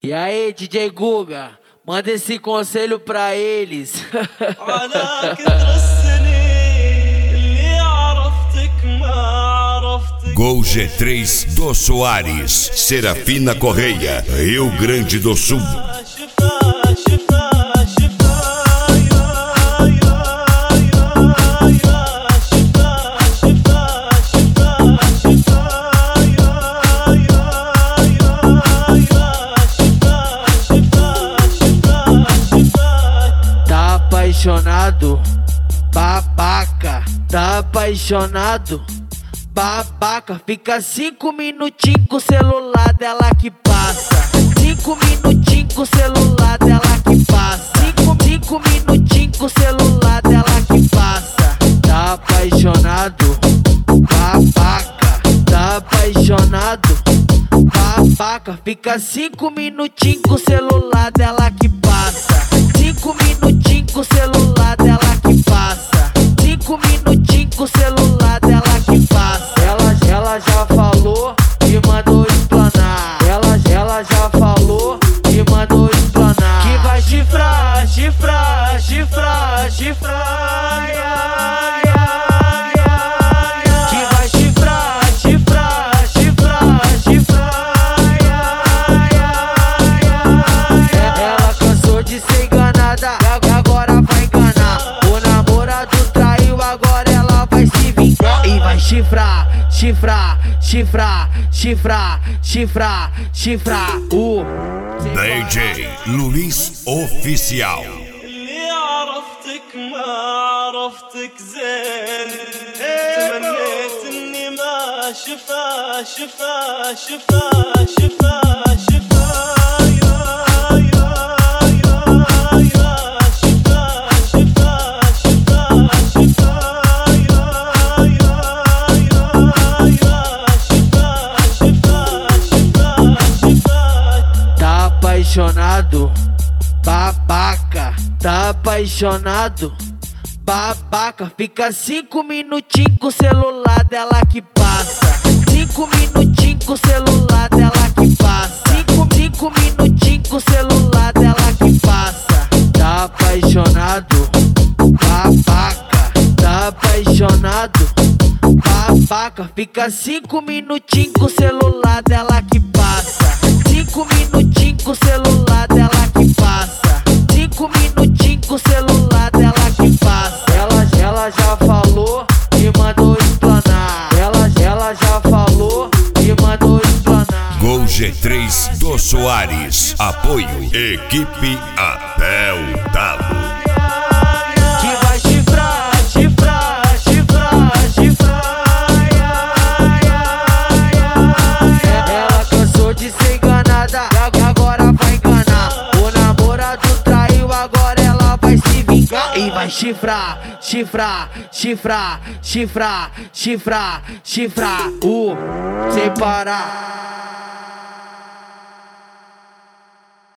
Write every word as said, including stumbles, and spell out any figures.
E aí, D J Guga, manda esse conselho pra eles. Gol G três do Soares, Serafina Correia, Rio Grande do Sul. Tá apaixonado, babaca, tá apaixonado, babaca. Fica cinco minutinhos com o celular dela que passa. Cinco minutinhos com o celular dela que passa. Cinco, cinco minutinhos com o celular dela que passa. Tá apaixonado, babaca, tá apaixonado, babaca. Fica cinco minutinhos com o celular dela que passa. Cinco minutinhos com o celular dela que passa. Cinco minutinhos com o celular dela que passa. Ela, ela já falou e mandou explanar. Ela, ela já falou e mandou explanar. Que vai chifrar, chifrar, chifrar, chifrar. Ai, ai, ai, ai, ai. Que vai chifrar, chifrar, chifrar, chifrar. Ai, ai, ai, ai, ai. Ela cansou de ser enganada e agora vai enganar. O namorado traiu, agora ela vai se vingar. E vai chifrar, chifrar, chifrar, chifrar, chifrar, chifrar. O D J Luiz Oficial. اللي عرفتك ما عرفتك زين تمنيت اني ما شفا شفا شفا شفا شفا يا يا يا يا شفا شفا شفا شفا يا يا يا يا شفا شفا شفا شفا. tá apaixonado, babaca, tá apaixonado, babaca. Fica cinco minutinhos com o celular dela que passa. Cinco minutinhos com o celular dela que passa. Cinco, cinco minutinhos com o celular dela que passa. Tá apaixonado, babaca, tá apaixonado, babaca. Fica cinco minutinhos com o celular dela que passa. Cinco minutinhos com o celular dela que passa. Cinco minutinhos com o celular dela que passa. Ela, ela já falou e mandou explanar. Ela, ela já falou e mandou explanar. Gol G três do Soares, apoio Equipe Abel Talo. Que vai chifrar, chifrar, chifrar, chifrar. Ai, ai, ai, ai. Ela cansou de ser enganada e agora vai enganar. O namorado traiu, agora ela vai se vingar. E vai chifrar, chifrar, chifrar, chifrar, chifrar, chifrar. O sem parar.